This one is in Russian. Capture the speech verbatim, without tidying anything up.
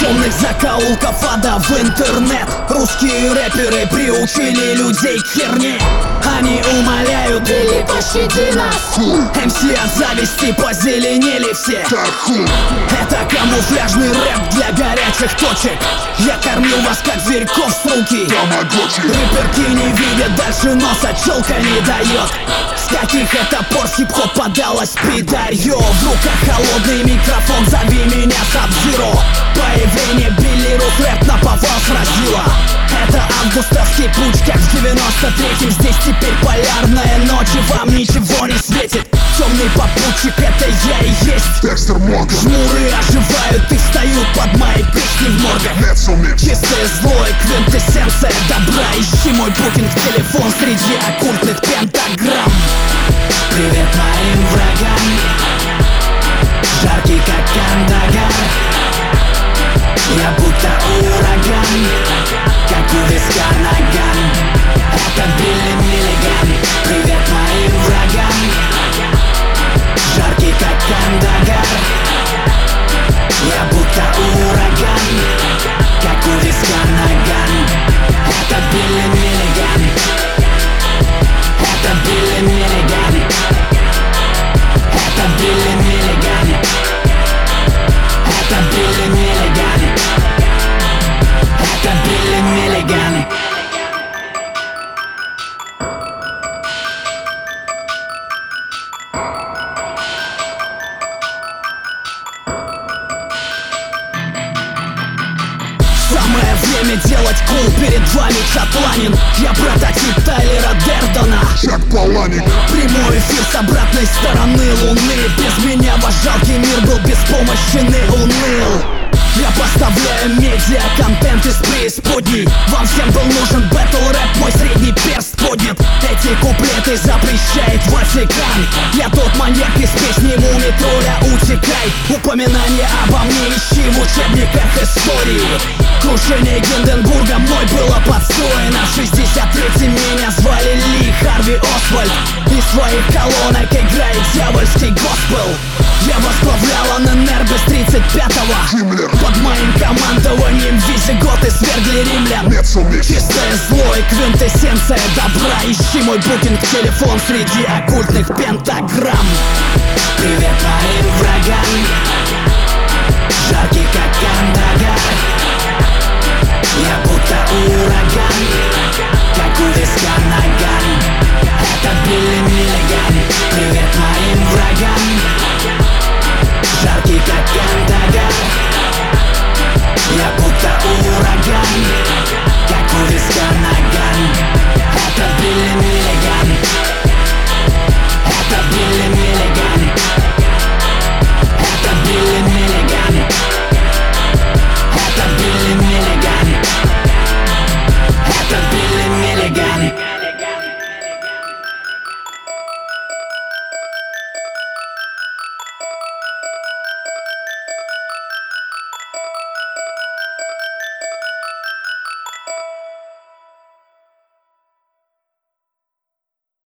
темных закоулков ада в интернет. Русские рэперы приучили людей к херне. Они умоляют: или пощади нас. эм си от зависти позеленели все. Это камуфляжный рэп для горячих точек. Я кормил вас как зверьков с руки. Рэперки не видят дальше носа, челка не дает. С каких это пор хип-хоп подалась пидарьё? В руках холодный микрофон, зови меня Саб-Зиро. Появление Билли Рус рэп наповал сразило. Это августовский путь, как в девяносто третьем. Здесь теперь полярная ночь, и вам ничего не светит. Темный попутчик, это я и есть Декстер Морган. Жмуры оживают и встают под мои песни в моргах. Чистое зло и квинтэссенция добра. Ищи мой букинг, телефон среди оккультных пентаграмм. Привет моим врагам, жаркий как Кандагар. Я будто ураган, как у виска наган. Это Билли Миллиган. Привет моим врагам, жаркий как Кандагар. Я будто ураган, как у виска наган. Это Билли Миллиган. Это Билли Миллиган. Это Билли Миллиган. Это Билли Миллиган. Это Билли Миллиган. Самое время делать кул, перед вами Чапланин. Я прототип Тайлера Дердона. Чак Паланик. Прямой эфир с обратной стороны луны. Без меня ваш жалкий мир был беспомощен и уныл. Я поставляю медиа, контент из преисподней. Вам всем был нужен бэтл рэп, мой средний перст поднят. Эти куплеты запрещает Ватикан. Я тот маньяк из песни Муми Тролля, утекай. Упоминание обо мне ищи в учебниках истории. Крушение Гинденбурга мной было подстроено. В шестьдесят третьем меня звали Ли Харви Освальд. Из своих колонок играет дьявольский госпел. Я возглавлял эн эн эр без тридцать пятого. Под моим командованием визиготы свергли римлян. Чистое зло и квинтэссенция добра. Ищи мой букинг, телефон среди оккультных пентаграмм. Привет моим врагам,